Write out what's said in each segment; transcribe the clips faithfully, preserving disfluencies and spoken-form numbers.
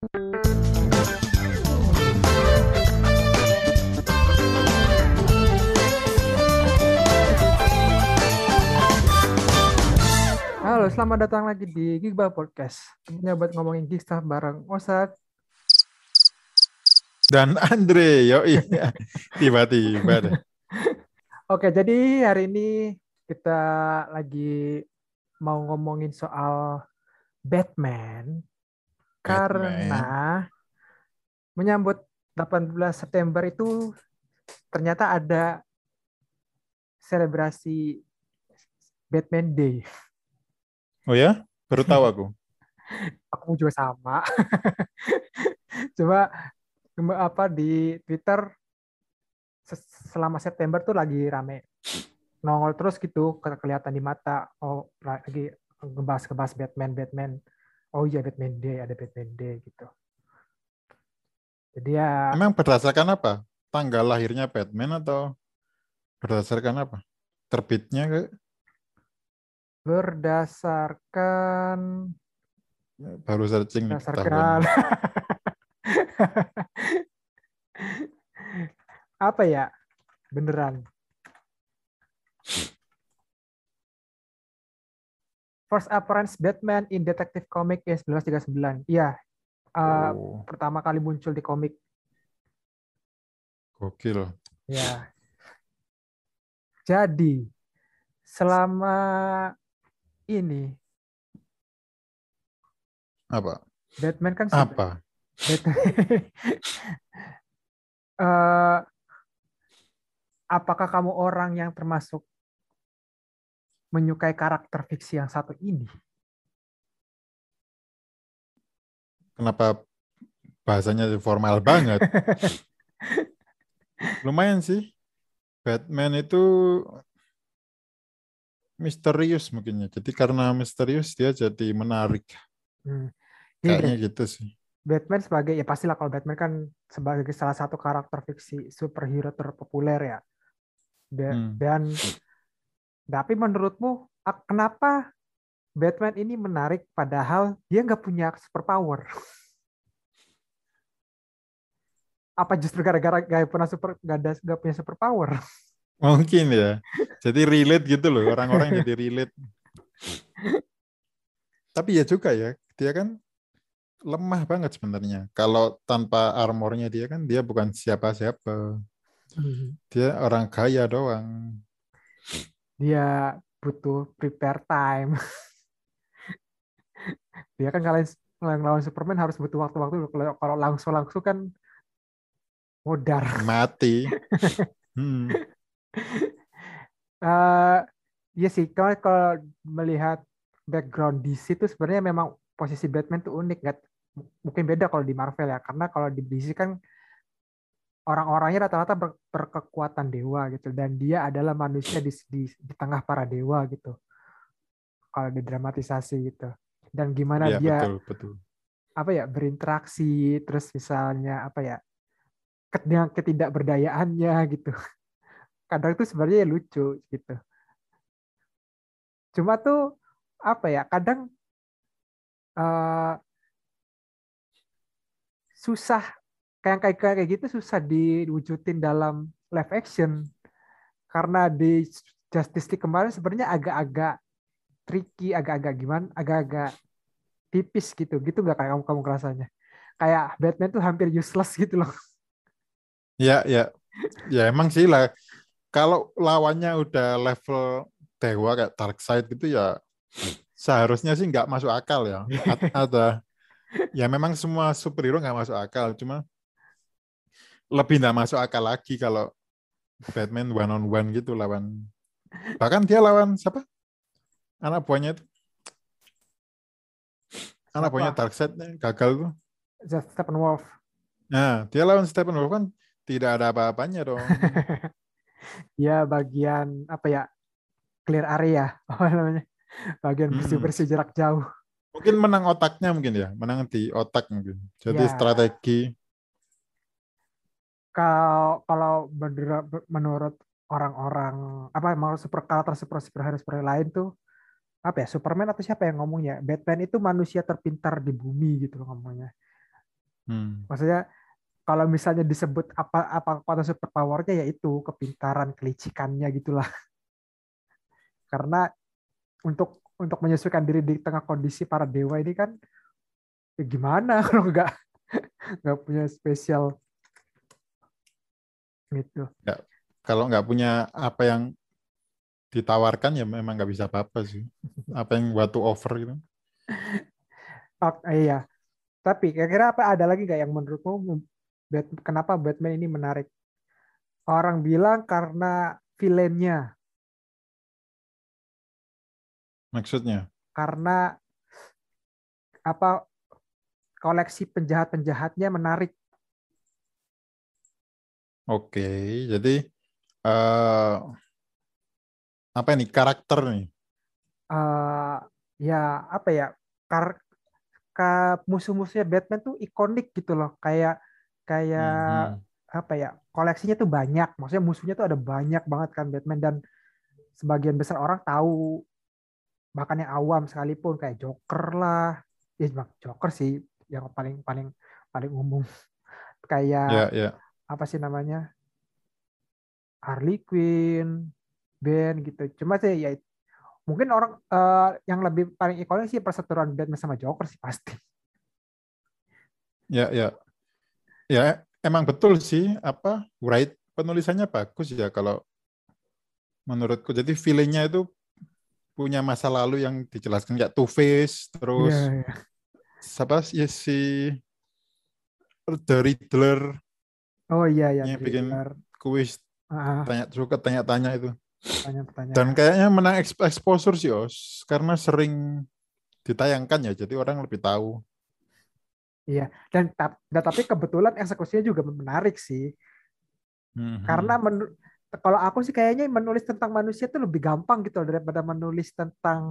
Halo, selamat datang lagi di Gigbal Podcast. Tempatnya buat ngomongin gig stuff bareng Osat. Dan Andre, yo iya, tiba-tiba deh. Oke, jadi hari ini kita lagi mau ngomongin soal Batman karena Batman. menyambut delapan belas September itu ternyata ada selebrasi Batman Day. Oh ya, baru tahu aku. Aku juga sama. Coba apa di Twitter selama September tuh lagi rame nongol terus gitu ke- kelihatan di mata, oh lagi ngebahas ngebahas Batman Batman, oh iya Batman Day, ada Batman Day gitu. Jadi ya Emang berdasarkan apa? Tanggal lahirnya Batman atau berdasarkan apa? Terbitnya ke? berdasarkan Baru searching nih ketahuan berdasarkan nih. apa ya, beneran first appearance Batman in Detective Comic in seribu sembilan ratus tiga puluh sembilan. Iya, eh, Oh, pertama kali muncul di komik. gokil. Ya, jadi selama ini Apa? Batman kan sebenarnya Apa? Batman eh, apakah kamu orang yang termasuk menyukai karakter fiksi yang satu ini? Kenapa bahasanya formal banget? Lumayan sih. Batman itu misterius mungkin ya. Jadi karena misterius dia jadi menarik. Hmm. Ini Kayaknya deh, gitu sih. Batman sebagai, ya pastilah kalau Batman kan sebagai salah satu karakter fiksi superhero terpopuler ya. Da- Hmm. Dan tapi menurutmu ak- kenapa Batman ini menarik padahal dia nggak punya superpower? Apa justru gara-gara gak pernah super gak ada nggak punya superpower? Mungkin ya. Jadi relate gitu loh. Orang-orang jadi relate. Tapi ya juga ya. Dia kan lemah banget sebenarnya. Kalau tanpa armornya dia kan dia bukan siapa-siapa. Hmm. Dia orang kaya doang. Dia butuh prepare time. Dia kan kalian ngelawan Superman harus butuh waktu-waktu. Kalau kalau langsung-langsung kan modar. Mati. Hmm. Eh iya sih, kalau kalau melihat background D C itu sebenarnya memang posisi Batman tuh unik, nggak? Mungkin beda kalau di Marvel ya, karena kalau di D C kan orang-orangnya rata-rata ber- berkekuatan dewa gitu, dan dia adalah manusia di, di, di tengah para dewa gitu. Kalau didramatisasi gitu, dan gimana Ya dia betul, betul. apa ya berinteraksi, terus misalnya apa ya ket- dengan ketidakberdayaannya gitu. Kadang tuh sebenarnya lucu gitu. Cuma tuh apa ya kadang eh, susah kayak kayak kayak gitu susah diwujudin dalam live action karena di Justice League kemarin sebenarnya agak-agak tricky, agak-agak gimana, agak-agak tipis gitu, gitu nggak kayak kamu kamu ngerasanya? Kayak Batman tuh hampir useless gitu loh. Ya, ya. Ya emang sih lah. Kalau lawannya udah level dewa kayak Darkseid gitu ya seharusnya sih nggak masuk akal ya. A- Ada ya memang semua superhero nggak masuk akal. Cuma lebih nggak masuk akal lagi kalau Batman one on one gitu lawan. Bahkan dia lawan siapa? Anak buahnya itu. Anak buahnya Siapa? Darkseid gagal tuh. Steppenwolf. Nah, dia lawan Steppenwolf kan tidak ada apa-apanya dong. Dia bagian apa ya, clear area apa namanya, bagian Hmm. bersih-bersih jarak jauh. Mungkin menang otaknya mungkin ya, menang di otak mungkin. Jadi Ya, strategi. kalau kalau menurut menurut orang-orang apa mau super karakter super superhero superhero lain tuh apa ya, Superman atau siapa yang ngomongnya Batman itu manusia terpintar di bumi gitu loh ngomongnya. Hmm. Maksudnya kalau misalnya disebut apa apa kekuatan superpowernya ya itu kepintaran, kelicikannya gitulah. Karena untuk untuk menyesuaikan diri di tengah kondisi para dewa ini kan ya gimana kalau nggak nggak punya spesial gitu. Ya, kalau nggak punya apa yang ditawarkan ya memang nggak bisa apa-apa sih. Apa yang what to offer gitu. Oh, iya. Tapi kira-kira apa ada lagi nggak yang menurutmu Bat- kenapa Batman ini menarik? Orang bilang karena villainnya, Maksudnya, karena apa koleksi penjahat-penjahatnya menarik. oke. Jadi eh apa ini karakter nih? Eh ya apa ya? Kar ka- musuh-musuhnya Batman tuh ikonik gitu loh. Kayak kayak Mhm. apa ya? Koleksinya tuh banyak. Maksudnya musuhnya tuh ada banyak banget kan Batman dan sebagian besar orang tahu bahkan yang awam sekalipun kayak Joker lah. Ya Joker sih yang paling paling paling umum. Kayak Ya, ya. apa sih namanya? Harley Quinn, Ben gitu. Cuma sih ya mungkin orang eh, yang lebih paling ikonik sih perseteruan Batman sama Joker sih pasti. Ya, ya. Ya, emang betul sih apa Wright penulisannya bagus ya kalau menurutku. Jadi feelingnya itu punya masa lalu yang dijelaskan kayak Two Face, Iya, terus iya. siapa sih ya, si The Riddler Oh iya ya, yang bikin Riddler. kuis Ah, tanya suka tanya-tanya itu. Dan pertanyaan-pertanyaan. kayaknya menang exp- exposure sih Os karena sering ditayangkan ya jadi orang lebih tahu. Iya, dan, tap- dan tapi kebetulan eksekusinya juga menarik sih. Karena Mhm. menu- kalau aku sih kayaknya menulis tentang manusia tuh lebih gampang gitu loh daripada menulis tentang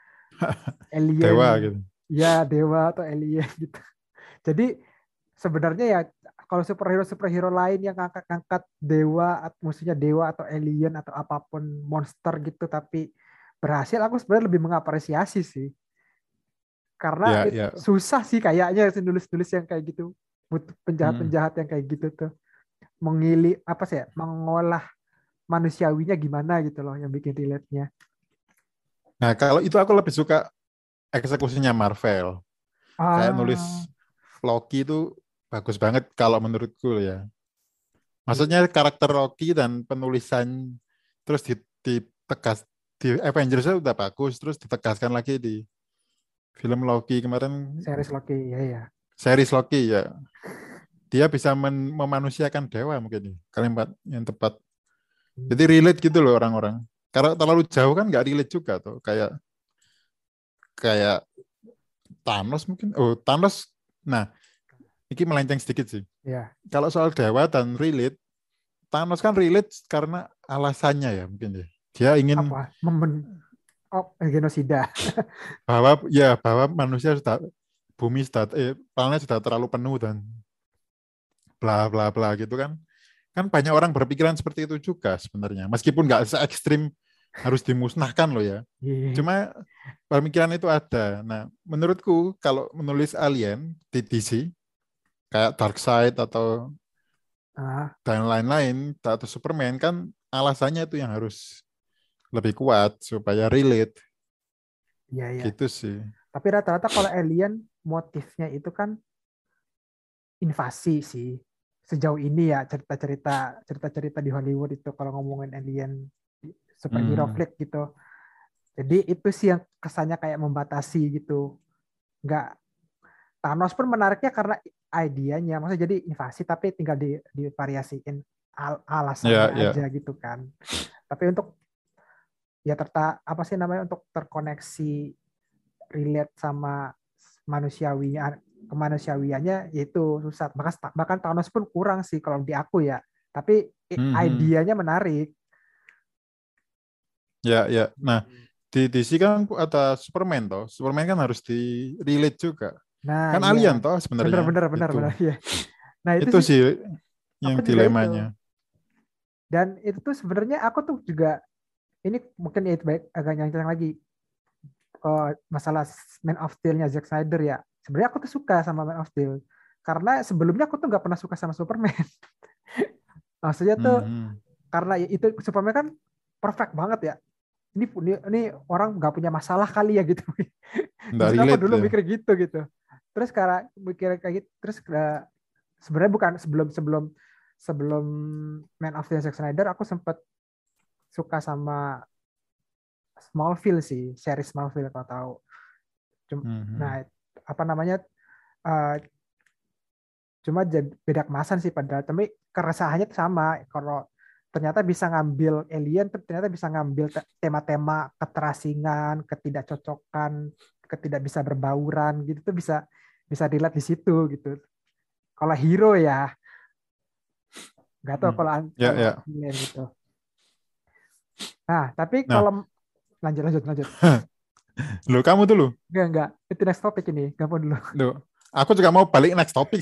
alien, Dewa gitu. ya dewa atau alien gitu. Jadi sebenarnya ya kalau superhero superhero lain yang ngangkat-ngangkat dewa, at- musuhnya dewa atau alien atau apapun monster gitu, tapi berhasil, aku sebenarnya lebih mengapresiasi sih. Karena Ya, it- ya. susah sih kayaknya sih nulis-nulis yang kayak gitu, butuh Hmm. penjahat-penjahat yang kayak gitu tuh, mengili apa sih ya, mengolah manusiawinya gimana gitu loh yang bikin relate-nya. Nah, kalau itu aku lebih suka eksekusinya Marvel. Kayak Ah, nulis Loki itu bagus banget kalau menurutku ya. iya, Maksudnya karakter Loki dan penulisan terus ditegas di Avengers udah bagus, terus ditegaskan lagi di film Loki kemarin, series Loki ya ya. series Loki ya. Dia bisa men- memanusiakan dewa mungkin ya, kalimat yang tepat. Hmm. Jadi relate gitu loh orang-orang. Karena terlalu jauh kan nggak relate juga tuh. Kayak kayak Thanos mungkin. Oh Thanos. Nah, ini melenceng sedikit sih. Ya, Kalau soal dewa dan relate, Thanos kan relate karena alasannya ya mungkin ya. Dia ingin apa memen oh, eh, genosida. bahwa ya bahwa manusia sudah bumi sudah eh, planet sudah terlalu penuh dan bla bla bla gitu kan. Kan banyak orang berpikiran seperti itu juga sebenarnya. Meskipun nggak se ekstrim harus dimusnahkan loh ya. Iya. Cuma pemikiran itu ada. Nah, menurutku kalau menulis alien di D C kayak Darkseid atau Ah, dan lain-lain atau Superman kan alasannya itu yang harus lebih kuat supaya relate iya iya. gitu sih. Tapi rata-rata kalau alien motifnya itu kan invasi sih. Sejauh ini ya cerita-cerita cerita-cerita di Hollywood itu kalau ngomongin alien superhero Hmm. flick gitu. Jadi itu sih yang kesannya kayak membatasi gitu. Nggak, Thanos pun menariknya karena idenya, maksudnya jadi invasi tapi tinggal di divariasiin al- alasannya Ya, aja ya. gitu kan. Tapi untuk ya terta apa sih namanya untuk terkoneksi relate sama manusiawinya kemanusiawiannya yaitu susah. Bahkan bahkan Thanos pun kurang sih kalau di aku ya. Tapi Hmm. Hmm. idenya menarik. Ya, ya. Nah, Gitu. di D C kan ada Superman toh. Superman kan harus di relate juga. Nah, Kan iya. alien toh sebenarnya Benar-benar itu. benar-benar ya. Nah, itu Itu sih sih yang aku juga itu. dilemanya. Dan itu tuh sebenarnya aku tuh juga ini mungkin ya itu baik agak nyancang lagi eh, masalah Man of Steel-nya Zack Snyder ya. Sebenarnya aku tuh suka sama Man of Steel karena sebelumnya aku tuh nggak pernah suka sama Superman. Maksudnya tuh Hmm. karena itu Superman kan perfect banget ya. Ini ini, ini orang nggak punya masalah kali ya gitu. Nggak Jujur aku relate dulu ya. mikir gitu gitu. Terus karena mikir kayak gitu, terus uh, sebenarnya bukan sebelum sebelum sebelum Man of Steel Zack Snyder aku sempat suka sama Smallville sih, series Smallville kalau tahu. Cum- Hmm. Nah, apa namanya? uh, Cuma jadi beda kemasan sih padahal, tapi keresahannya tuh sama. Kalau ternyata bisa ngambil alien, ternyata bisa ngambil te- tema-tema keterasingan, ketidakcocokan, ketidak bisa berbauran gitu tuh bisa bisa dilihat di situ gitu. Kalau hero ya, nggak tahu Hmm. kalau Ya, kalau ya. alien gitu. Nah, tapi Nah, kalau lanjut lanjut lanjut. lo kamu dulu. Enggak enggak, itu next topic ini, gampang dulu. Loh, aku juga mau balik next topic.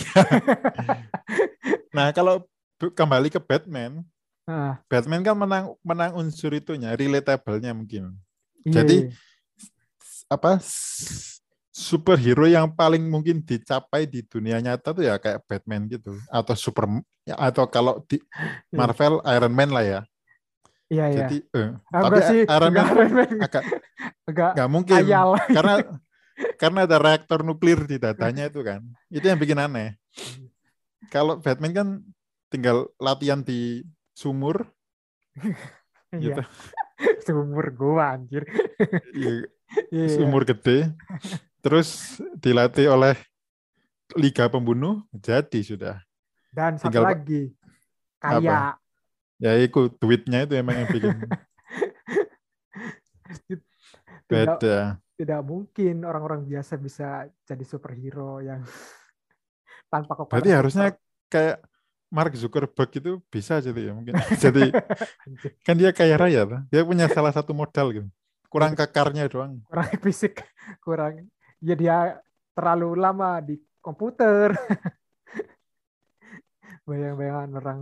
Nah, kalau kembali ke Batman, Nah, Batman kan menang menang unsur itunya, relatable-nya mungkin. iya Jadi iya. apa superhero yang paling mungkin dicapai di dunia nyata tuh ya kayak Batman gitu atau super ya, atau kalau di Iya Marvel Iron Man lah ya. iya. Iya. Jadi eh, Ah, tapi enggak sih, Iron enggak Man Iron Man. agak Enggak nggak mungkin ayal. karena karena ada reaktor nuklir di datanya itu kan. Itu yang bikin aneh. Kalau Batman kan tinggal latihan di sumur Iya, gitu. seumur gua anjir. Ya, Iya, iya. sumur gede terus dilatih oleh Liga Pembunuh jadi sudah Dan satu tinggal lagi, apa kaya. ya itu duitnya itu emang yang bikin Tidak beda. tidak mungkin orang-orang biasa bisa jadi superhero yang tanpa Berarti kekuatan harusnya super. kayak Mark Zuckerberg itu bisa jadi ya mungkin. Jadi Anjir. kan dia kaya raya tuh. Dia punya salah satu modal gitu. Ya, Kurang kekarnya doang. kurang fisik, kurang. Ya dia terlalu lama di komputer. Bayang-bayangan orang.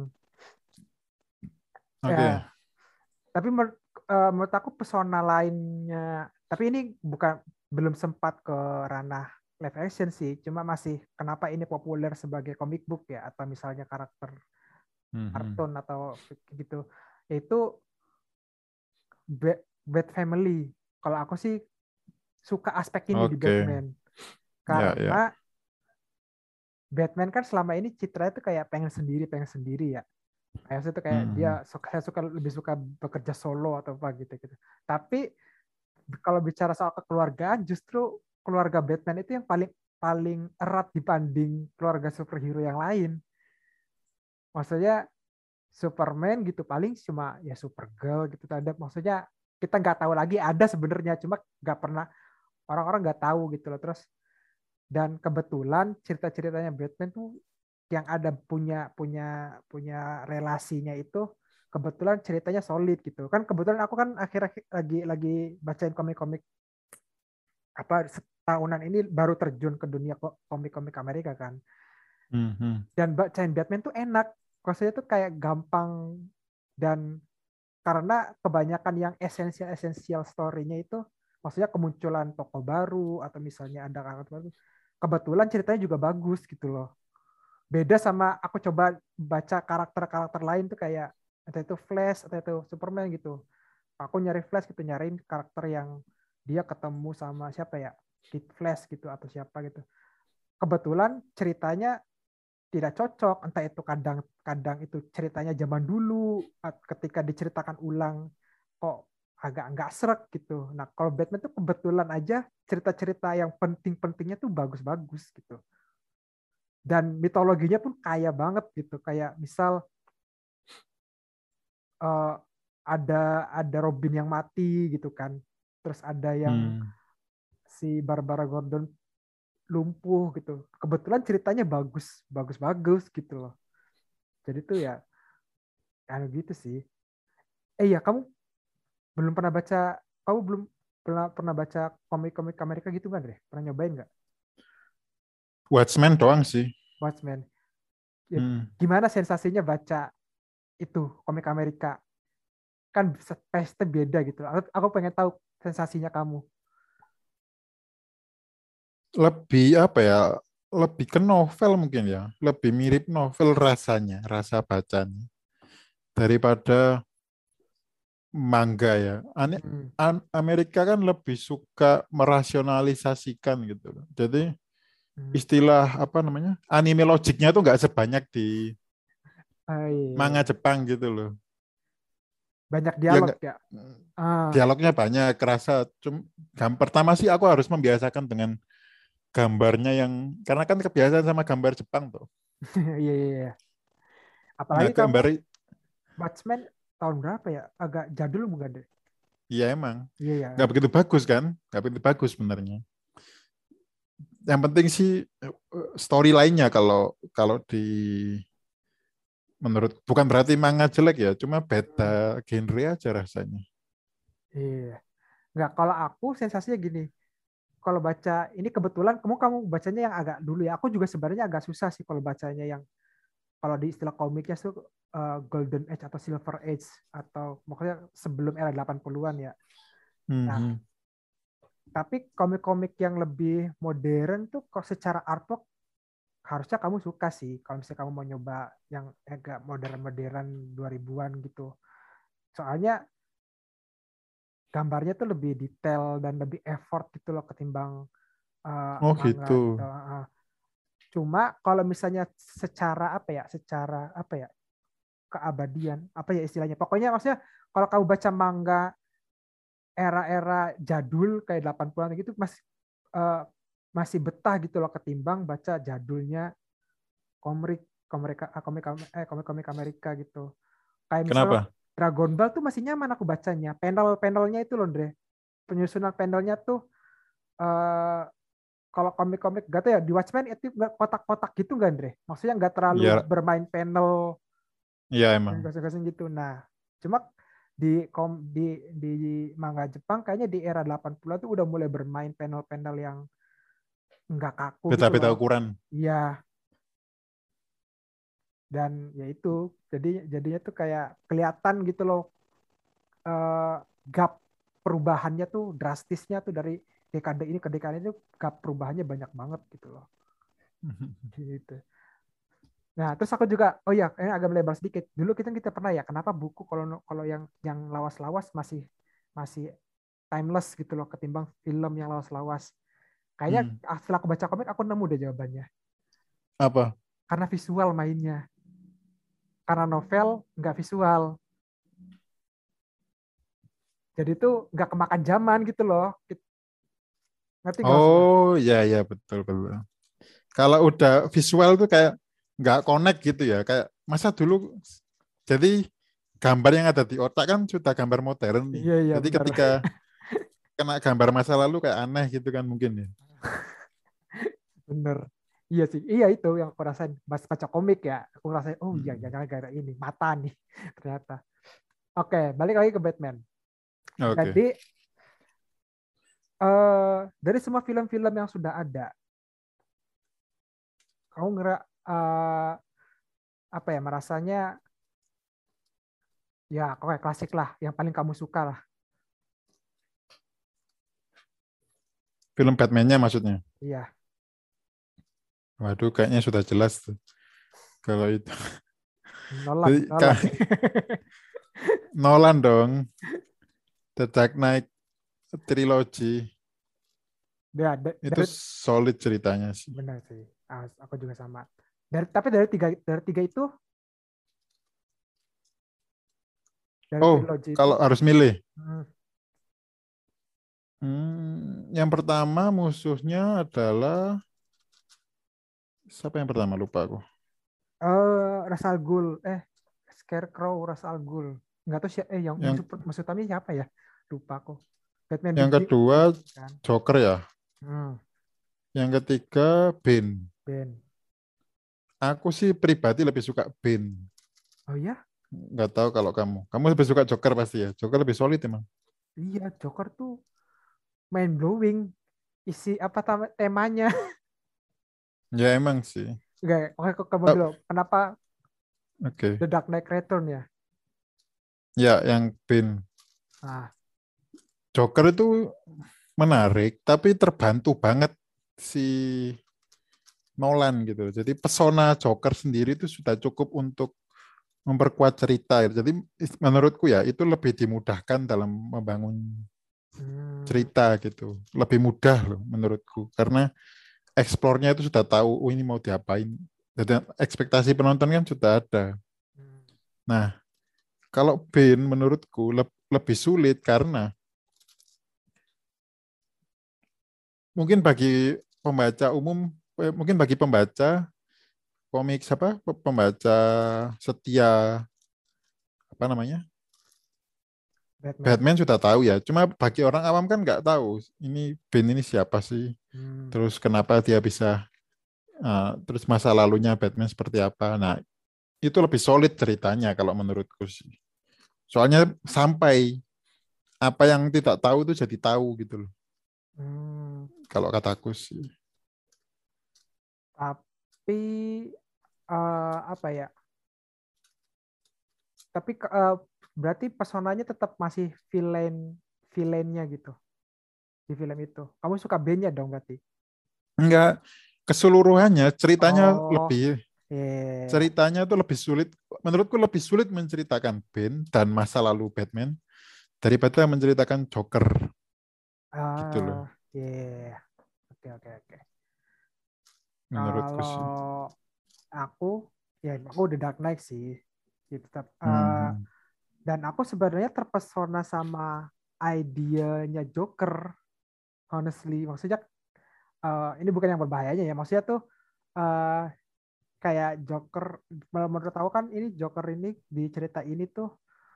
Oke. Okay. Ya, tapi menur- eh, menurut aku pesona lainnya, tapi ini bukan belum sempat ke ranah live action sih, cuma masih kenapa ini populer sebagai comic book ya, atau misalnya karakter Mhm. kartun atau gitu, yaitu Bat, Bat Family. Kalau aku sih suka aspek ini di Oke. Batman, Ya, karena ya. Batman kan selama ini citranya tuh kayak pengen sendiri, pengen sendiri ya. Kayak itu kayak dia Mhm. suka, saya suka lebih suka bekerja solo atau apa gitu gitu. Tapi kalau bicara soal kekeluargaan, justru keluarga Batman itu yang paling paling erat dibanding keluarga superhero yang lain. Maksudnya Superman gitu paling cuma ya Supergirl gitu. Ada maksudnya kita nggak tahu lagi ada sebenarnya, cuma nggak pernah orang-orang nggak tahu gitu loh. Terus dan kebetulan cerita-ceritanya Batman tuh yang ada punya punya punya relasinya itu kebetulan ceritanya solid gitu kan. Kebetulan aku kan akhir-akhir lagi lagi bacain komik-komik apa tahunan ini, baru terjun ke dunia komik-komik Amerika kan. Mhm. Dan bacain Batman tuh enak, maksudnya tuh kayak gampang, dan karena kebanyakan yang esensial esensial story-nya itu maksudnya kemunculan tokoh baru atau misalnya ada karakter baru, kebetulan ceritanya juga bagus gitu loh. Beda sama aku coba baca karakter-karakter lain tuh kayak atau itu Flash atau itu Superman gitu. Aku nyari Flash gitu, nyariin karakter yang dia ketemu sama siapa ya, Kid Flash gitu atau siapa gitu. Kebetulan ceritanya tidak cocok, entah itu kadang-kadang itu ceritanya zaman dulu, ketika diceritakan ulang kok agak nggak srek gitu. Nah kalau Batman tuh kebetulan aja cerita-cerita yang penting-pentingnya tuh bagus-bagus gitu. Dan mitologinya pun kaya banget gitu. Kayak misal uh, ada ada Robin yang mati gitu kan. Terus ada yang Hmm. si Barbara Gordon lumpuh gitu. Kebetulan ceritanya bagus, bagus-bagus gitu loh. Jadi tuh ya kayak gitu sih. Eh ya, kamu belum pernah baca, kamu belum pernah pernah baca komik-komik Amerika gitu kan deh? Pernah nyobain nggak? Watchmen doang sih. Watchmen. Ya, Hmm. gimana sensasinya baca itu komik Amerika? Kan pasti beda gitu. Aku, aku pengen tahu sensasinya kamu. Lebih apa ya? lebih ke novel mungkin ya, lebih mirip novel rasanya, rasa bacanya daripada manga ya. Ane, Hmm. an- Amerika kan lebih suka merasionalisasikan gitu loh. Jadi Hmm. istilah apa namanya anime logiknya tuh nggak sebanyak di Ah, manga iya. Jepang gitu loh. Banyak Ya dialog nggak ya. Ah, dialognya banyak kerasa. Cum, gam- pertama sih aku harus membiasakan dengan gambarnya yang karena kan kebiasaan sama gambar Jepang tuh. iya iya iya. Nah Apalagi kamu gambar Watchmen tahun berapa ya? Agak jadul bukan deh? ya emang Iya ya. nggak begitu bagus kan, nggak begitu bagus sebenarnya. Yang penting sih eh, story lainnya kalau kalau di menurut bukan berarti manga jelek ya, cuma beda Hmm. genre aja rasanya. Iya. Nggak, kalau aku sensasinya gini. Kalau baca ini kebetulan kamu kamu bacanya yang agak dulu ya. Aku juga sebenarnya agak susah sih kalau bacanya yang kalau di istilah komiknya tuh uh, Golden Age atau Silver Age atau pokoknya sebelum era delapan puluhan-an ya. Nah, Mhm. tapi komik-komik yang lebih modern tuh kok secara artwork harusnya kamu suka sih kalau misalnya kamu mau nyoba yang agak modern-modern dua ribuan-an gitu. Soalnya gambarnya tuh lebih detail dan lebih effort gitu loh ketimbang uh, Oh manga gitu. gitu. Uh, Cuma kalau misalnya secara apa ya, secara apa ya, keabadian, apa ya istilahnya. Pokoknya maksudnya kalau kamu baca manga era-era jadul kayak delapan puluhan-an gitu masih eh, masih betah gitu loh ketimbang baca jadulnya komik komik ah, komik eh komik-komik Amerika gitu. Kayak misalnya Kenapa? Dragon Ball tuh masih nyaman aku bacanya. Panel-panelnya itu loh, Andre. Penyusunan panelnya tuh eh kalau komik-komik gak tau ya di Watchmen itu nggak kotak-kotak gitu nggak Andre? Maksudnya nggak terlalu Ya, bermain panel ya yang emang. gasing-gasing gitu. Nah, cuma di kom di di manga Jepang kayaknya di era delapan puluhan tuh udah mulai bermain panel-panel yang nggak kaku gitu Beda-beda loh. ukuran. Iya, dan ya itu jadi jadinya tuh kayak kelihatan gitu loh eh, gap perubahannya tuh drastisnya tuh dari dekade ini ke dekade itu gap perubahannya banyak banget gitu loh. Gitu. Nah, terus aku juga, oh ya, ini agak melebar sedikit. Dulu kita kita pernah ya, kenapa buku kalau kalau yang yang lawas-lawas masih masih timeless gitu loh ketimbang film yang lawas-lawas. Kayaknya Hmm. ah, setelah aku baca komik aku nemu deh jawabannya. Apa? Karena visual mainnya. Karena novel nggak visual. Jadi tuh nggak kemakan zaman gitu loh. Ngerti nggak maksudnya? Oh ya ya betul betul. Kalau udah visual tuh kayak nggak connect gitu ya. Kayak masa dulu jadi gambar yang ada di otak kan sudah gambar modern nih. Iya, iya Jadi benar. ketika kena gambar masa lalu kayak aneh gitu kan mungkin ya. Bener. Iya sih, iya itu yang aku rasain. Pas baca komik ya, aku rasain, oh iya, Hmm. jangan gara ini, mata nih, ternyata. Oke, balik lagi ke Batman. Jadi, Oke. eh, dari semua film-film yang sudah ada, kamu ngera, eh, apa ya, merasanya, ya, oke, klasik lah, yang paling kamu suka lah. Film Batman-nya maksudnya. Iya, Waduh kayaknya sudah jelas tuh. Kalau itu. Nolan, Jadi, Nolan. Kak, Nolan dong. The Dark Knight Trilogy. Ya, da- Itu dari, solid ceritanya sih. benar sih, ah, aku juga sama. Dari, tapi dari tiga, dari tiga itu, dari Oh, trilogi itu, kalau harus milih. hmm, Hmm, yang pertama musuhnya adalah siapa yang pertama lupa aku. eh Ra's al Ghul, eh Scarecrow, Ra's al Ghul. Nggak tahu sih, eh yang musuh Yang musuh utamanya siapa ya? Lupa aku. Batman yang Begin, kedua Begin kan. Joker ya. Hmm, Yang ketiga Ben. Ben. Aku sih pribadi lebih suka Ben. Oh iya, Nggak tahu kalau kamu. Kamu lebih suka Joker pasti ya. Joker lebih solid emang. iya Joker tuh mind blowing. Isi apa tam- temanya? Ya emang sih. Oke, oke kok kamu Oh, dulu. Kenapa oke. The Dark Knight Return ya? Ya yang Ben. Ah, Joker itu menarik, tapi terbantu banget si Nolan gitu. Jadi pesona Joker sendiri itu sudah cukup untuk memperkuat cerita. Jadi menurutku ya itu lebih dimudahkan dalam membangun Hmm. cerita gitu. Lebih mudah loh menurutku. Karena eksplornya itu sudah tahu, oh ini mau diapain. Jadi ekspektasi penonton kan sudah ada. Hmm. Nah, kalau Bane menurutku le- lebih sulit karena mungkin bagi pembaca umum, eh, mungkin bagi pembaca komik siapa, pembaca setia apa namanya, Batman. Batman sudah tahu ya. Cuma bagi orang awam kan nggak tahu ini Ben ini siapa sih. Hmm. Terus kenapa dia bisa, uh, terus masa lalunya Batman seperti apa. Nah itu lebih solid ceritanya kalau menurutku sih. Soalnya sampai apa yang tidak tahu itu jadi tahu gitu loh. Hmm. Kalau kataku sih. Tapi eh, apa ya? Tapi eh, berarti pesonanya tetap masih villain villainnya gitu di film itu. Kamu suka bandnya dong berarti? Enggak, keseluruhannya ceritanya Oh, lebih, iya. ceritanya tuh lebih sulit. Menurutku lebih sulit menceritakan Ben dan masa lalu Batman daripada menceritakan Joker gitu loh. Ah, iya. Oke, oke, oke. Menurutku sih. Kalau aku, ya aku udah Dark Knight sih. Gitu. Tep- eh, Hmm. dan aku sebenarnya terpesona sama idenya Joker, honestly. Maksudnya eh, ini bukan yang berbahayanya ya. Maksudnya tuh eh, kayak Joker, menurut aku kan ini Joker ini di cerita ini tuh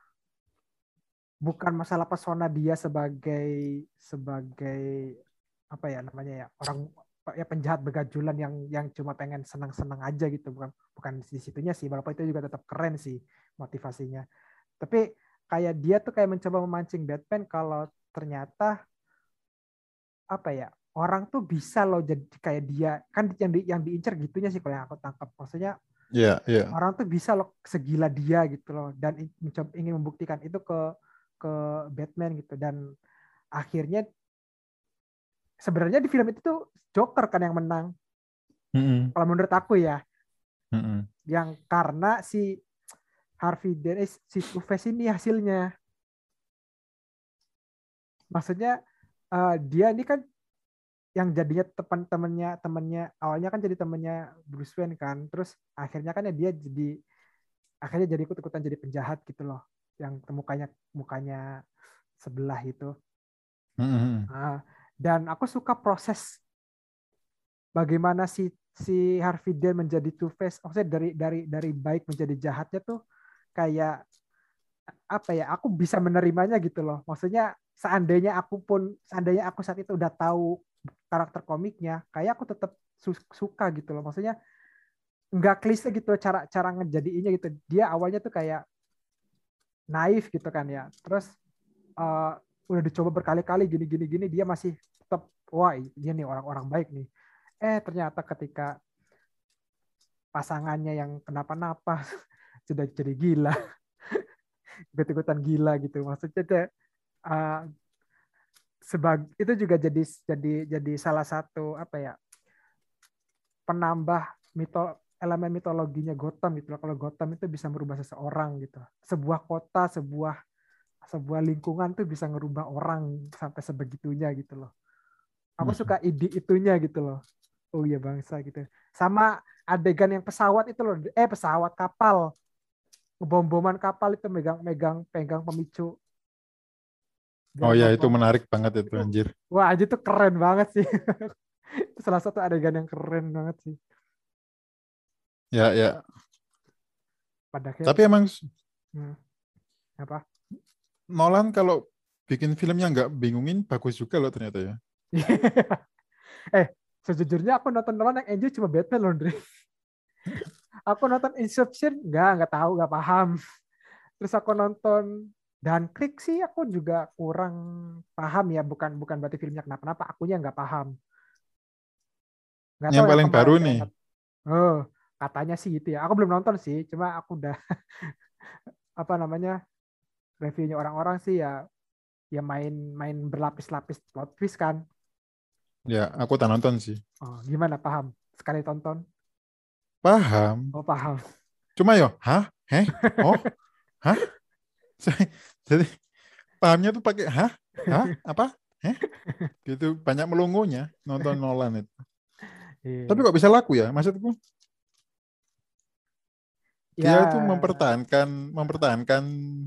bukan masalah pesona dia sebagai sebagai apa ya namanya ya orang ya penjahat begajulan yang yang cuma pengen senang-senang aja gitu, bukan bukan di situnya sih, walaupun itu juga tetap keren sih motivasinya, tapi kayak dia tuh kayak mencoba memancing Batman kalau ternyata apa ya orang tuh bisa loh jadi kayak dia kan yang di, yang diincar gitunya sih kalau yang aku tangkap, maksudnya Iya, iya. orang tuh bisa loh segila dia gitu loh dan mencoba ingin membuktikan itu ke ke Batman gitu, dan akhirnya sebenarnya di film itu tuh Joker kan yang menang Mm-mm. kalau menurut aku ya, Mm-mm. yang karena si Harvey Dent eh, si Two Face ini hasilnya, maksudnya uh, dia ini kan yang jadinya teman-temannya temannya awalnya kan jadi temannya Bruce Wayne kan, terus akhirnya kan ya dia jadi akhirnya jadi ikut-ikutan jadi penjahat gitu loh, yang mukanya mukanya sebelah itu. Mm-mm. Nah, dan aku suka proses bagaimana si si Harvey Dent menjadi Two Face, maksudnya dari dari dari baik menjadi jahatnya tuh kayak apa ya, aku bisa menerimanya gitu loh, maksudnya seandainya aku pun seandainya aku saat itu udah tahu karakter komiknya kayak aku tetap su- suka gitu loh, maksudnya nggak klise gitu cara cara ngejadiinnya gitu, dia awalnya tuh kayak naif gitu kan ya, terus uh, udah dicoba berkali-kali gini gini gini dia masih tetap wah ini nih orang-orang baik nih, eh ternyata ketika pasangannya yang kenapa-napa sudah jadi gila, ikut-ikutan gila gitu, maksudnya tuh, uh, sebag itu juga jadi jadi jadi salah satu apa ya penambah mito elemen mitologinya Gotham gitu loh. Kalau Gotham itu bisa merubah seseorang gitu, sebuah kota, sebuah sebuah lingkungan tuh bisa ngerubah orang sampai sebegitunya gitu loh. Aku suka ide itunya gitu loh. Oh iya bangsa gitu. Sama adegan yang pesawat itu loh, eh pesawat kapal, ngebom-boman kapal itu megang-megang pegang pemicu Oh ya, gerbong itu bom menarik banget itu itu, anjir. wah aja tuh keren banget sih. Itu salah satu adegan yang keren banget sih. Ya, ya. Pada akhirnya Tapi emang hmm, apa? Nolan kalau bikin filmnya nggak bingungin, bagus juga loh ternyata ya. eh, sejujurnya aku nonton Nolan yang enjoy cuma Batman loh, Andre. Aku nonton Inception nggak nggak tahu nggak paham. Terus aku nonton Dunkirk sih aku juga kurang paham ya, bukan bukan berarti filmnya kenapa-napa, akunya nggak paham. Nggak tahu Yang yang paling kemarin baru nggak nih, ingat. Oh, katanya sih gitu ya. Aku belum nonton sih, cuma aku udah apa namanya reviewnya orang-orang sih ya, ya main main berlapis-lapis plot twist kan. ya aku tak nonton sih. Oh, gimana paham? sekali tonton? Paham. Oh, paham. Cuma yo, hah? Heh? Oh? Hah? Jadi pahamnya tuh pakai hah? Hah? Apa? Heh? Gitu banyak melongonya nonton Nolan itu. Tapi Iya. kok bisa laku ya? Maksudku dia itu Ya, mempertahankan mempertahankan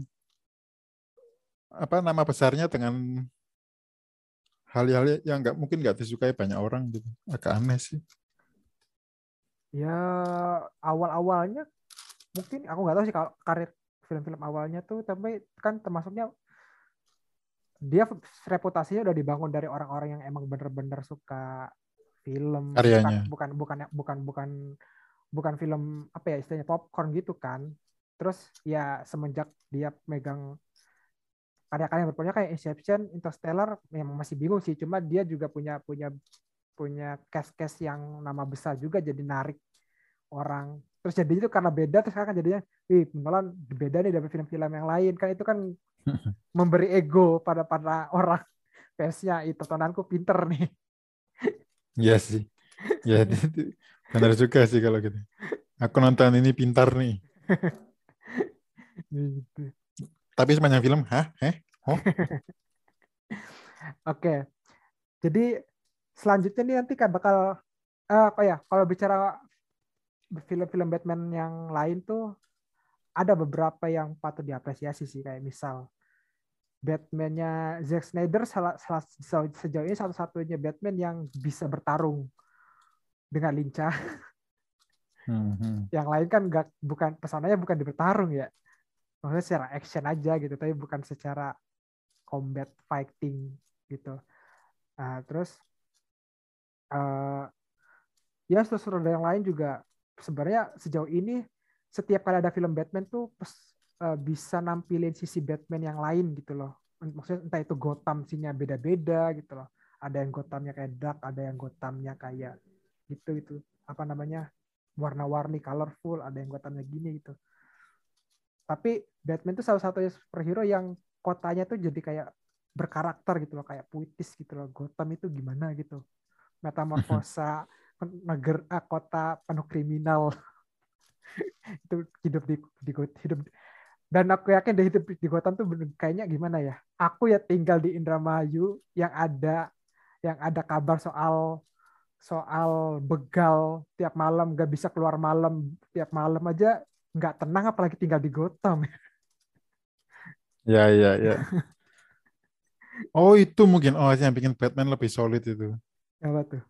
apa nama besarnya dengan hal-hal yang nggak mungkin nggak disukai banyak orang gitu. Agak aneh sih. ya awal-awalnya mungkin aku nggak tahu sih kalau karir film-film awalnya tuh, tapi kan termasuknya dia reputasinya udah dibangun dari orang-orang yang emang bener-bener suka film, bukan Karyanya. bukan bukan bukan bukan bukan film apa ya istilahnya popcorn gitu kan. Terus ya semenjak dia megang karya-karya yang berpunya kayak Inception, Interstellar, memang masih bingung sih. Cuma dia juga punya punya punya cast-cast yang nama besar juga jadi narik orang. Terus jadi itu karena beda terus kan jadinya, wih Nolan beda nih dari film-film yang lain kan, itu kan memberi ego pada pada orang fansnya, itu tontonanku pinter nih. Iya sih. Ya itu benar juga sih kalau gitu. Aku nonton ini pintar nih. Gitu. Tapi sepanjang film, hah? Eh? Oh? Oke, jadi selanjutnya nih nanti kan bakal eh, apa ya? Kalau bicara film-film Batman yang lain tuh ada beberapa yang patut diapresiasi sih, kayak misal Batman-nya Zack Snyder salah, salah sejauh ini satu-satunya Batman yang bisa bertarung dengan lincah. Hmm, hmm. Yang lain kan nggak, bukan pesannya bukan di bertarung ya, maksudnya secara action aja gitu, tapi bukan secara combat fighting gitu. Nah, terus uh, ya sutradara yang lain juga sebenarnya sejauh ini setiap kali ada film Batman tuh pes, uh, bisa nampilin sisi Batman yang lain gitu loh. Maksudnya entah itu Gotham sinya beda-beda gitu loh. Ada yang Gothamnya kayak dark, ada yang Gothamnya kayak gitu itu apa namanya warna-warni colorful, ada yang Gothamnya gini gitu. Tapi Batman tuh salah satu superhero yang kotanya tuh jadi kayak berkarakter gitu loh, kayak puitis gitu loh. Gotham itu gimana gitu, metamorfosa negara ah, kota penuh kriminal itu hidup di, di hidup, dan aku yakin deh hidup di Gotham tuh bener, kayaknya gimana ya, aku ya tinggal di Indramayu yang ada yang ada kabar soal soal begal tiap malam, gak bisa keluar malam, tiap malam aja nggak tenang, apalagi tinggal di Gotham. Ya, ya, ya. Oh itu mungkin, oh yang bikin Batman lebih solid itu. Apa tuh?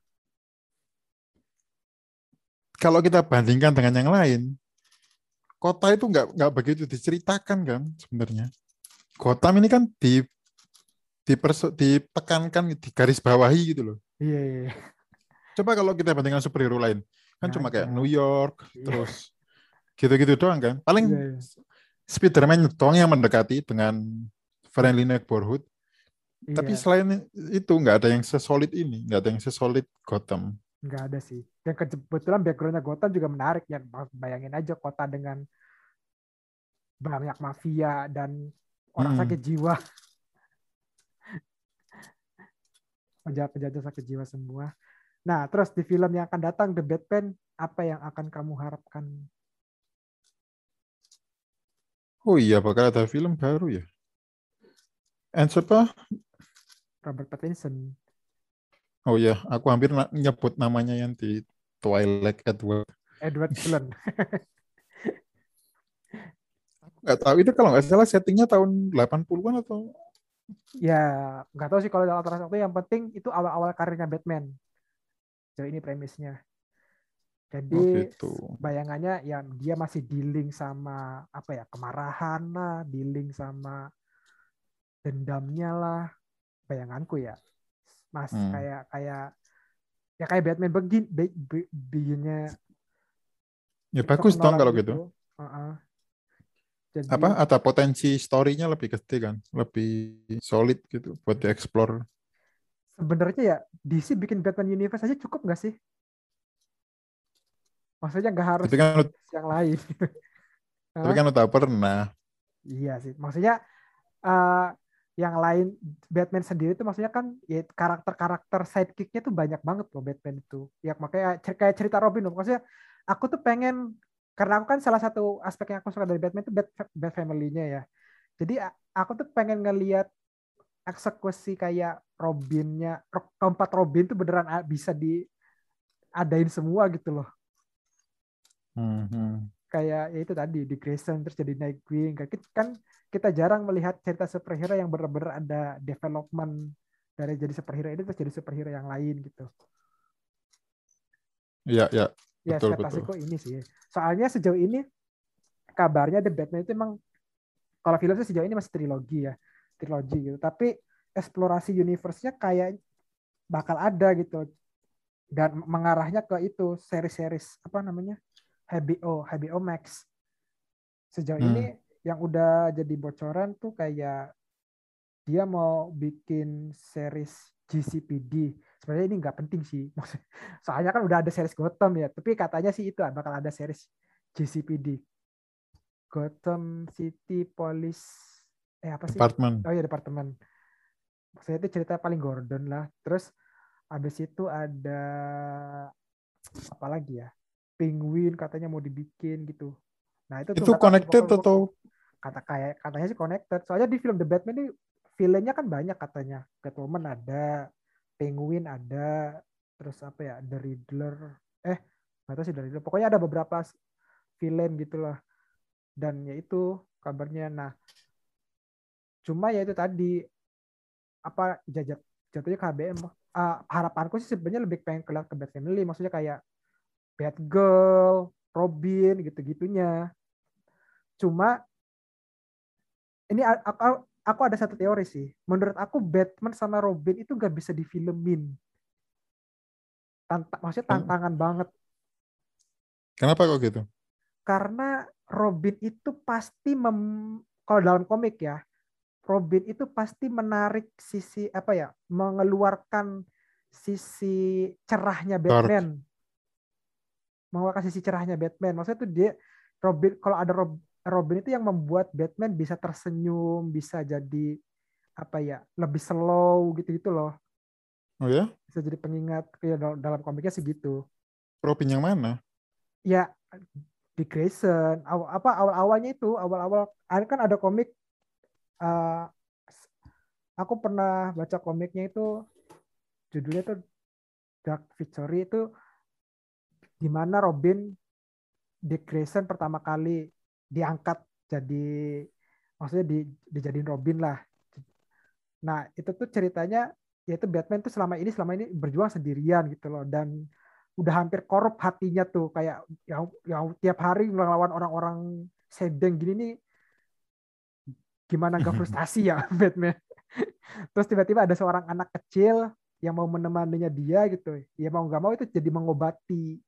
Kalau kita bandingkan dengan yang lain, kota itu nggak nggak begitu diceritakan kan sebenarnya. Gotham ini kan di diperso, ditekankan, di garis bawahi gitu loh. Iya, iya, iya. Coba kalau kita bandingkan superhero lain, kan Nggak cuma ada. kayak New York, Iya, terus gitu-gitu doang kan. iya, Paling iya. Spider-Man doang yang mendekati dengan friendly neighborhood. Tapi Iya, selain itu nggak ada yang sesolid ini, nggak ada yang sesolid Gotham. nggak ada sih. Dan kebetulan backgroundnya Gotham juga menarik ya. Bayangin aja kota dengan banyak mafia dan orang Hmm. sakit jiwa, penjahat-penjahat sakit jiwa semua. Nah, terus di film yang akan datang The Batman, apa yang akan kamu harapkan? Oh iya, bakal ada film baru ya. And siapa? Robert Pattinson, Oh iya, aku hampir na- nyebut namanya yang di Twilight Edward. Edward Cullen. Nggak tahu itu kalau nggak salah settingnya tahun delapan puluhan atau. Ya, nggak tahu sih kalau dalam latar waktu, yang penting itu awal-awal karirnya Batman. So ini premisnya. Oh Jadi gitu. bayangannya ya dia masih dealing sama apa ya, kemarahan lah, dealing sama dendamnya lah, bayanganku ya. Mas Hmm. kayak kayak ya kayak Batman begin be, be, beginnya Ya bagus Christopher dong Nolan kalau gitu. gitu. Uh-uh. Apa Jadi ada potensi story-nya lebih gede kan, lebih solid gitu buat dieksplor. sebenarnya ya D C bikin Batman Universe aja cukup nggak sih? Maksudnya nggak harus Tapi kan yang lain. tapi Hah? kan udah pernah. Iya sih. Maksudnya uh, yang lain Batman sendiri tuh maksudnya kan ya karakter-karakter sidekicknya tuh banyak banget loh Batman itu. Ya makanya kayak cerita Robin loh. Maksudnya aku tuh pengen karena aku kan salah satu aspek yang aku suka dari Batman itu Bat, Bat family-nya ya. Jadi aku tuh pengen ngelihat eksekusi kayak Robinnya keempat Robin tuh beneran bisa diadain semua gitu loh. Hmm. Kayak ya itu tadi di Grayson terus jadi Nightwing kan kita jarang melihat cerita superhero yang benar-benar ada development dari jadi superhero ini terus jadi superhero yang lain gitu. Iya, ya, Ya betul betul. ekspektasiku ini sih. Soalnya sejauh ini kabarnya The Batman itu emang kalau filmnya sejauh ini masih trilogi ya, trilogi gitu. Tapi eksplorasi universe-nya kayak bakal ada gitu dan mengarahnya ke itu series-series apa namanya H B O, H B O Max. Sejauh Hmm. ini yang udah jadi bocoran tuh kayak dia mau bikin series G C P D. Sebenarnya ini nggak penting sih. Soalnya kan udah ada series Gotham ya. Tapi katanya sih itu bakal ada series G C P D. Gotham City Police. Eh apa sih? Department. Oh iya departemen. Maksudnya itu cerita paling Gordon lah. Terus habis itu ada apa lagi ya? Penguin katanya mau dibikin gitu. Nah itu tuh Itu nggak tahu connected bakal atau kata kayak katanya sih connected. Soalnya di film The Batman ini villainnya kan banyak katanya. Catwoman ada, Penguin ada, terus apa ya, The Riddler. Eh, nggak tahu sih The Riddler. Pokoknya ada beberapa villain gitulah. Dan ya itu kabarnya. Nah, cuma ya itu tadi apa jajat jatuhnya K B M. Uh, harapanku sih sebenarnya lebih pengen kelihatan ke Bat Family. Maksudnya kayak Batgirl, Robin gitu-gitunya. Cuma ini aku, aku ada satu teori sih. Menurut aku Batman sama Robin itu gak bisa difilmin. Tant maksudnya tantangan banget. kenapa kok gitu? Karena Robin itu pasti mem kalau dalam komik ya, Robin itu pasti menarik sisi apa ya, mengeluarkan sisi cerahnya Dark. Batman. Mengeluarkan sisi cerahnya Batman. Maksudnya tuh dia Robin kalau ada Rob, Robin itu yang membuat Batman bisa tersenyum, bisa jadi apa ya, lebih slow gitu-gitu loh. Oh ya? Bisa jadi pengingat ya, dalam komiknya segitu. Robin yang mana? Ya di Grayson awal apa awal-awalnya itu awal-awal kan ada komik uh, aku pernah baca komiknya itu judulnya tuh Dark Victory itu di mana Robin Dick Grayson pertama kali diangkat jadi maksudnya di, dijadiin Robin lah. Nah itu tuh ceritanya yaitu Batman tuh selama ini selama ini berjuang sendirian gitu loh dan udah hampir korup hatinya tuh kayak yang, yang tiap hari melawan orang-orang sedeng gini nih gimana gak frustasi ya Batman. Terus tiba-tiba ada seorang anak kecil yang mau menemaninya dia gitu. Ya mau nggak mau itu jadi mengobati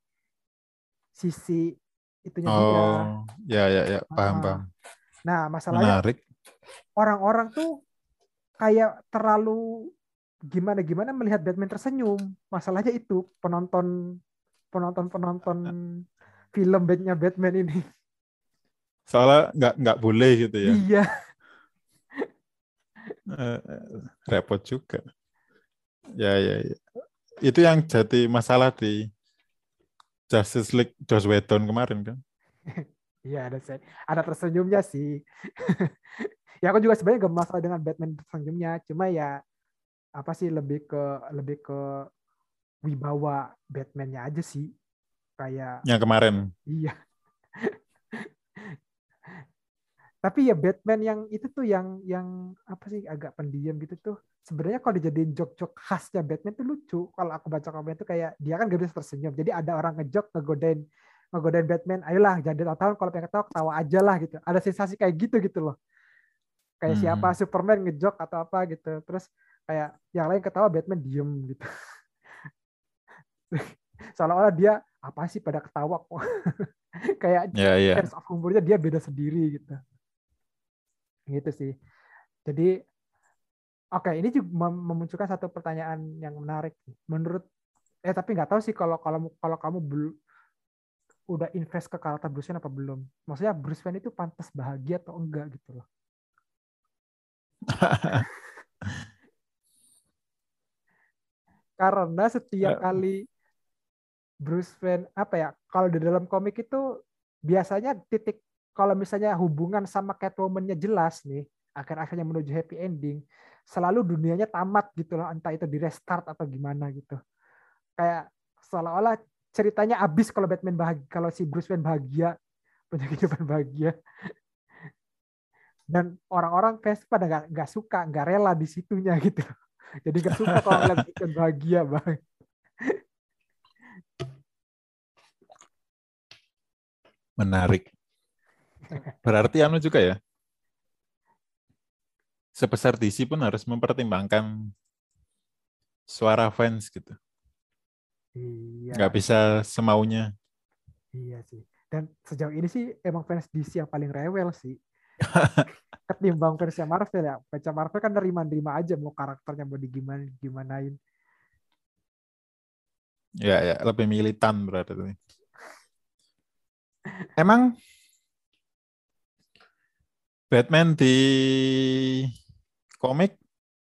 sisi itunya dia. Oh, ya ya ya, paham paham. Nah, masalahnya Menarik. orang-orang tuh kayak terlalu gimana-gimana melihat Batman tersenyum. Masalahnya itu penonton penonton-penonton film bandnya Batman ini. Soalnya nggak nggak boleh gitu ya. Iya. Eh, repot juga. Ya ya ya. Itu yang jadi masalah di Justice League Joss Whedon kemarin kan. Iya ada ada tersenyumnya sih. Ya aku juga sebenarnya gak masalah dengan Batman tersenyumnya. Cuma ya apa sih lebih ke lebih ke wibawa Batman-nya aja sih. Kayak Yang kemarin. iya. Tapi ya Batman yang itu tuh yang yang apa sih agak pendiam gitu tuh. Sebenarnya kalau dijadiin jok-jok khasnya Batman tuh lucu. Kalau aku baca komen tuh kayak dia kan gak bisa tersenyum. Jadi ada orang ngejok ngegodain ngegodain Batman. Ayolah jangan tahun kalau pengen ketawa ketawa aja lah gitu. Ada sensasi kayak gitu gitu loh. Kayak siapa Hmm. Superman ngejok atau apa gitu. Terus kayak yang lain ketawa Batman diem gitu. Seolah-olah dia apa sih pada ketawa kok. Kayak Ya ya. sense of humornya dia beda sendiri gitu. Gitu sih. Jadi oke, ini juga memunculkan satu pertanyaan yang menarik. Menurut eh tapi nggak tahu sih kalau kalau kalau kamu belum udah invest ke karakter Bruce Wayne apa belum? Maksudnya Bruce Wayne itu pantas bahagia atau enggak gitu loh. Karena setiap Eh, kali Bruce Wayne apa ya, kalau di dalam komik itu biasanya titik kalau misalnya hubungan sama Catwoman-nya jelas nih, akhir-akhirnya menuju happy ending, selalu dunianya tamat gitu loh, entah itu di restart atau gimana gitu. Kayak seolah-olah ceritanya habis kalau Batman bahagia, kalau si Bruce Wayne bahagia, punya kehidupan bahagia. Dan orang-orang fans pada nggak nggak suka, nggak rela di situnya gitu. Jadi nggak suka kalau ngeliat Bruce Wayne bahagia, bang. Menarik. Berarti anu juga ya, sebesar D C pun harus mempertimbangkan suara fans gitu. Nggak Iya, bisa semaunya. iya sih. Dan sejauh ini sih emang fans D C yang paling rewel sih. Ketimbang versi Marvel ya. Baca Marvel kan nerima-nerima aja mau karakternya mau digimana gimanain. Ya, ya, lebih militan berarti. Emang Batman di komik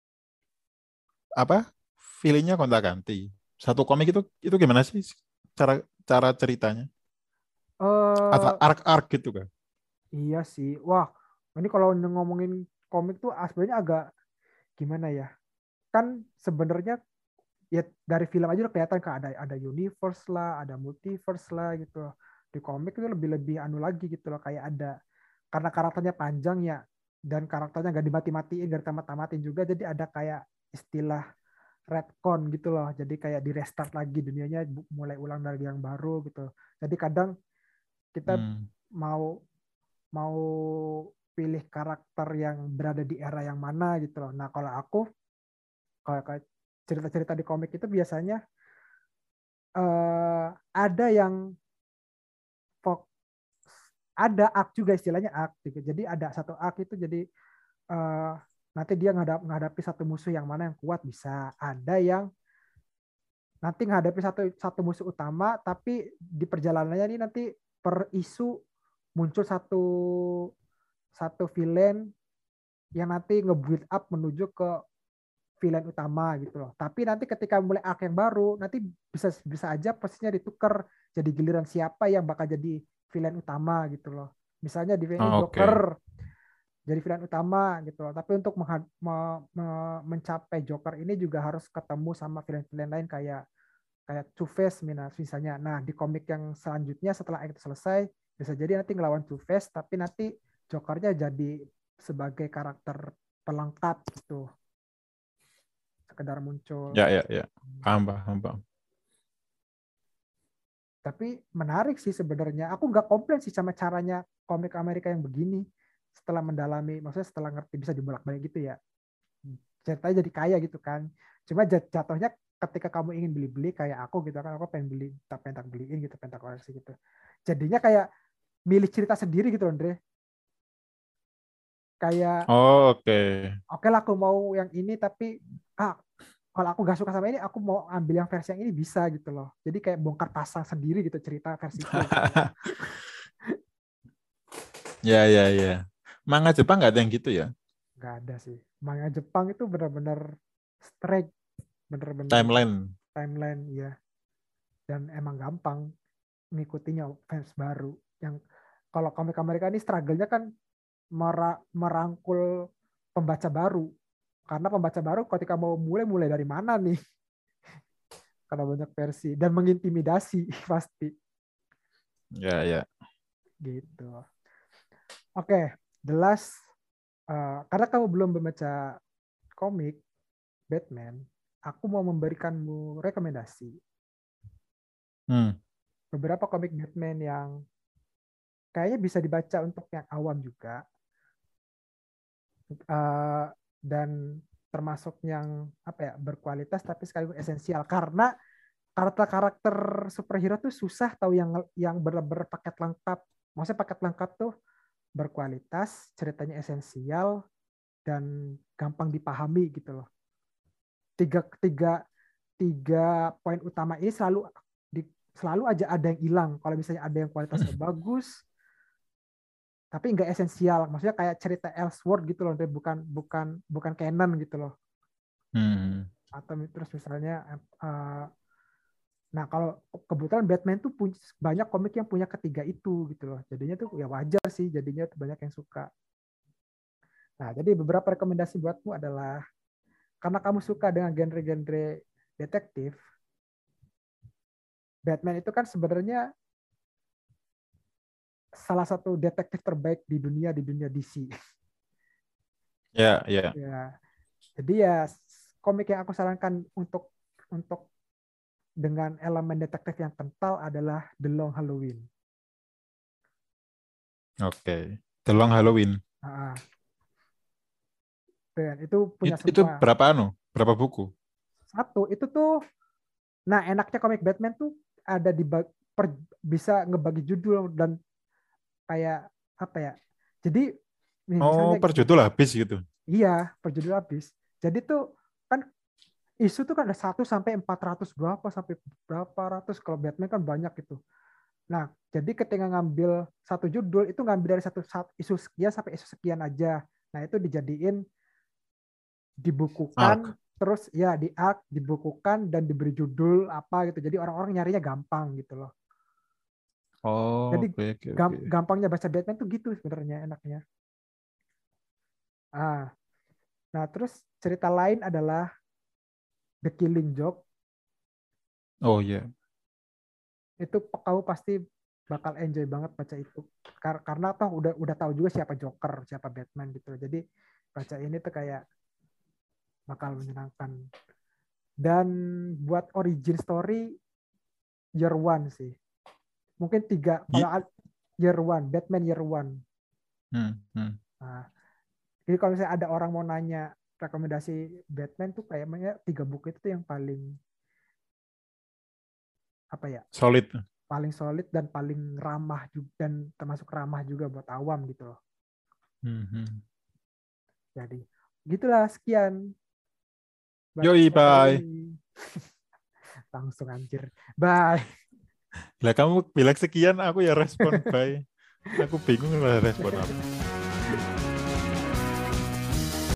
apa? Feelingnya gonta-ganti. Satu komik itu itu gimana sih cara cara ceritanya? Atau Eh arc-arc gitu kan? iya sih. Wah, ini kalau ngomongin komik tuh ah, sebenarnya agak gimana ya? Kan sebenarnya ya dari film aja udah kelihatan kan ada ada universe lah, ada multiverse lah gitu. Di komik itu lebih-lebih anu lagi gitu loh, kayak ada karena karakternya panjang ya dan karakternya nggak dimati-matiin, nggak tamat-tamatin juga, jadi ada kayak istilah retcon gitu loh. Jadi kayak di restart lagi dunianya, mulai ulang dari yang baru gitu. Jadi kadang kita Hmm. mau mau pilih karakter yang berada di era yang mana gitu loh. Nah, kalau aku kalau kayak cerita-cerita di komik itu biasanya eh, ada yang fok- ada arc juga, istilahnya arc gitu. Jadi ada satu arc itu jadi eh, nanti dia ngadap menghadapi satu musuh yang mana yang kuat, bisa ada yang nanti menghadapi satu satu musuh utama tapi di perjalanannya ini nanti per isu muncul satu satu villain yang nanti nge-build up menuju ke villain utama gitu loh. Tapi nanti ketika mulai arc yang baru, nanti bisa bisa aja posisinya ditukar, jadi giliran siapa yang bakal jadi villain utama gitu loh. Misalnya di ini Oke. Joker jadi villain utama gitu loh. Tapi untuk mengha- me- me- mencapai Joker ini juga harus ketemu sama villain-villain lain kayak kayak Two-Face misalnya. Nah, di komik yang selanjutnya setelah itu selesai, bisa jadi nanti ngelawan Two-Face tapi nanti Jokernya jadi sebagai karakter pelengkap gitu, sekedar muncul. Ya, ya, ya. Paham, paham, paham. Tapi menarik sih sebenarnya. Aku nggak komplain sih sama caranya komik Amerika yang begini. Setelah mendalami, maksudnya setelah ngerti bisa dibolak-balik gitu ya. Ceritanya jadi kaya gitu kan. Cuma jatuhnya ketika kamu ingin beli-beli kayak aku gitu kan, aku pengen beli, tak pengen tak beliin gitu, pengen tak koleksi gitu. Jadinya kayak milih cerita sendiri gitu loh, Andre. Kayak Oh, oke. oke lah aku mau yang ini tapi ah kalau aku gak suka sama ini aku mau ambil yang versi yang ini bisa gitu loh. Jadi kayak bongkar pasang sendiri gitu cerita versiku gitu. Ya, ya, ya. Manga Jepang nggak ada yang gitu ya? Nggak ada sih. Manga Jepang itu benar-benar straight, benar-benar Timeline. timeline ya. Dan emang gampang ngikutinya fans baru. Yang kalau komik Amerika ini struggle-nya kan mera- merangkul pembaca baru. Karena pembaca baru ketika mau mulai mulai dari mana nih? Karena banyak versi dan mengintimidasi pasti Ya, ya. gitu. Oke, The Last uh, karena kamu belum membaca komik Batman, aku mau memberikanmu rekomendasi Hmm. beberapa komik Batman yang kayaknya bisa dibaca untuk yang awam juga, uh, dan termasuk yang apa ya berkualitas tapi sekaligus esensial karena karakter-karakter superhero tuh susah tahu yang yang bener-bener paket lengkap. Maksudnya paket lengkap tuh berkualitas, ceritanya esensial dan gampang dipahami gitu loh. Tiga tiga tiga poin utama ini selalu di, selalu aja ada yang hilang. Kalau misalnya ada yang kualitasnya bagus, tapi nggak esensial. Maksudnya kayak cerita Elseworld gitu loh, bukan bukan bukan canon gitu loh. Hmm. Atau terus misalnya uh, nah kalau kebetulan Batman tuh punya banyak komik yang punya ketiga itu gitu loh. Jadinya tuh ya wajar sih jadinya tuh banyak yang suka. Nah, jadi beberapa rekomendasi buatmu adalah karena kamu suka dengan genre-genre detektif, Batman itu kan sebenarnya salah satu detektif terbaik di dunia di dunia D C. Ya, ya. Ya, jadi ya komik yang aku sarankan untuk untuk dengan elemen detektif yang kental adalah The Long Halloween. Oke. The Long Halloween. Nah, itu punya It- itu semua. berapa anu? Berapa buku? Satu itu tuh, nah enaknya komik Batman tuh ada di per, bisa ngebagi judul dan kayak apa ya? Jadi nih Oh, misalnya per gini, judul habis gitu. iya per judul habis. Jadi tuh kan isu tuh kan ada satu sampai empat ratus berapa sampai berapa ratus kalau Batman kan banyak itu. Nah, jadi ketika ngambil satu judul itu ngambil dari satu isu sekian sampai isu sekian aja. Nah, itu dijadiin dibukukan Arc. terus ya di arc dibukukan dan diberi judul apa gitu. Jadi orang-orang nyarinya gampang gitu loh. Oh, Jadi oke, oke, oke. gampangnya baca Batman tuh gitu sebenarnya enaknya. Ah, nah terus cerita lain adalah The Killing Joke. Oh iya. Itu kamu pasti bakal enjoy banget baca itu. Karena toh udah udah tahu juga siapa Joker, siapa Batman gitu. Jadi baca ini tuh kayak bakal menyenangkan. Dan buat origin story Year One sih. Mungkin tiga. Kalau Gi- Year One, Batman Year One. Hmm, hmm. Nah, jadi kalau misalnya ada orang mau nanya rekomendasi Batman tuh kayaknya tiga buku itu tuh yang paling apa ya, Solid. paling solid dan paling ramah juga dan termasuk ramah juga buat awam gitu loh. Hmm, hmm. Jadi gitulah sekian buat Yoi, episode kali bye. ini. Langsung anjir. Bye. Lah kamu bilang sekian, aku ya respon bye. Aku bingung lah respon apa.